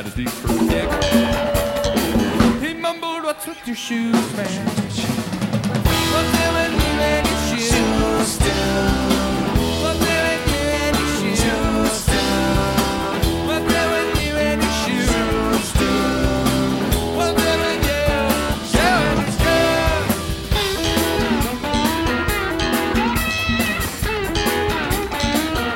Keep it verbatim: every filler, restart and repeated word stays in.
the deep purple. He mumbled, "What's with your shoes, man? What's them and me, man? Your shoes still."